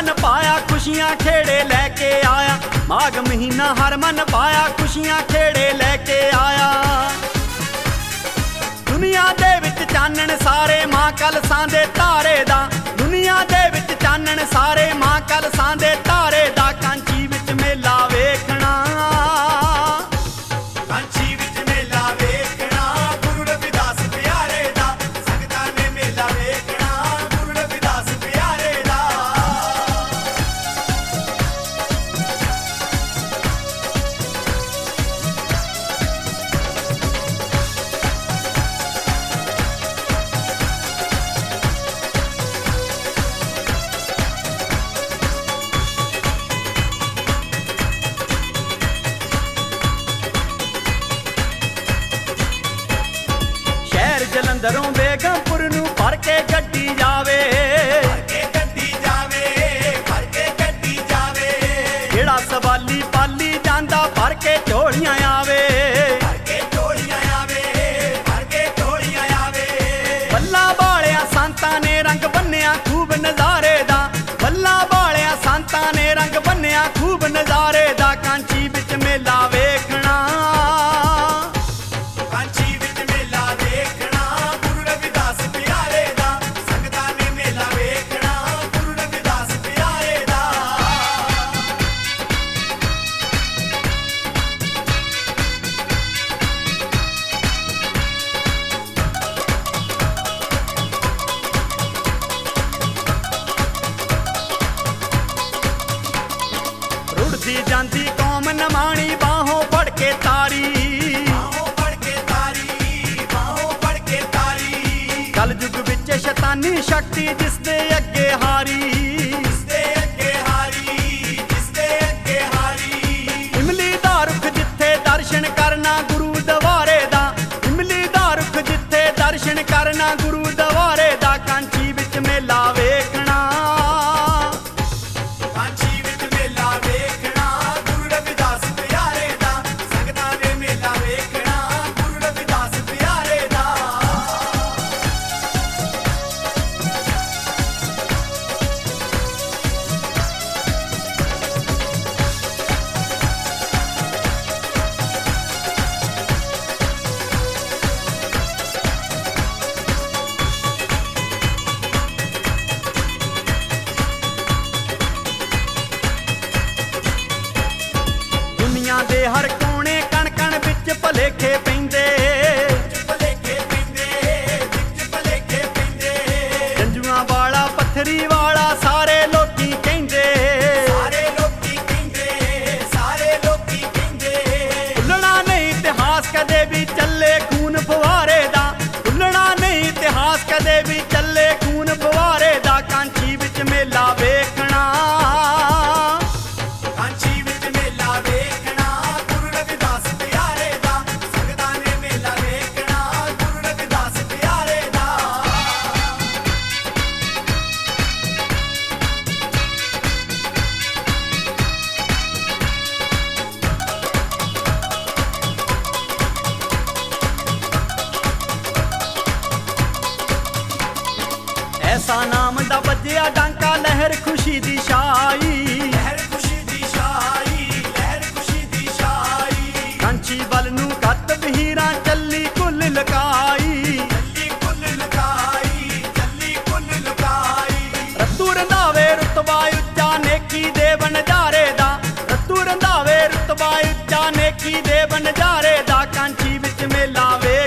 मन पाया खुशियां खेड़े लैके आया। माघ महीना हर मन पाया खुशियां खेड़े लैके आया। दुनिया दे विच चानण सारे मां कलसां दे तारे दा। दुनिया दे विच चानण सारे मां कलसां दे तारे दा। कांची विच मेला वेखना, कांची विच मेला वेखना गुरु रविदास प्यारे दा। संगतां ने मेला वेखना गुरु रविदास प्यारे दा। शहर जलंधरों बेगमपुर नूं भर के गड्डी जावे। भर के गड्डी जावे, भर के गड्डी जावे। जेड़ा सवाली पाली जांदा भर के झोलियां आवे। भर के झोलियां आवे, भर के झोलियां आवे। बल्ला बालिया संतां ने रंग बन्निया खूब नज़ारे दा। बल्ला बालिया संतां ने रंग बन्निया खूब नज़ारे दा। कांची विच मेला वेखना, कांची विच मेला वेखना गुरु रविदास प्यारे दा। संगतां ने मेला वेखना गुरु रविदास प्यारे दा। रुड़दी जांदी कौम नमाणी बाहों फड़ के तारी। बाहों फड़ के तारी, बाहों फड़ के तारी। कल युग विच शैतानी शक्ति जिसदे अगे हारी। जिसदे अगे हारी, जिसदे अगे हारी। इमली दा रुख जिथे दर्शन करना गुरु दवारे दा। इमली दा रुख जिथे दर्शन करना गुरु दवारे दा। कांची विच मेला वेखना, कांची विच मेला वेखना गुरु रविदास प्यारे दा। संगतां ने मेला वेखना गुरु रविदास प्यारे दा। दुनिया दे हर कोने कण कण विच भलेखे पैंदे। भलेखे पैंदे, विच भलेखे पैंदे। जंजुआं वाला पत्थरी वाला सारे लोकी कहंदे। सारे लोकी कहंदे, सारे लोकी कहंदे। भुलना नहीं इतिहास कदे भी चले खून फवारे दा। भुलना नहीं इतिहास कदे भी चले खून फवारे दा। कांची विच मेला वेखना, कांची विच मेला वेखना गुरु रविदास प्यारे दा। संगतां ने मेला वेखना गुरु रविदास प्यारे दा। ऐसा नाम दा बजिया डांका लहर खुशी दी छाई। लहर खुशी दी छाई, लहर खुशी दी छाई। कांची वल नूं गत बहीरां चली कुल लकाई। चली कुल लुकाई, चली कुल लुकाई। रत्तू रंधावे रुतबा ਉੱਚਾ नेकी दे बनजारे दा। रत्तू रंधावे रुतबा ਉੱਚਾ नेकी दे बनजारे दा। कांची विच मेला वे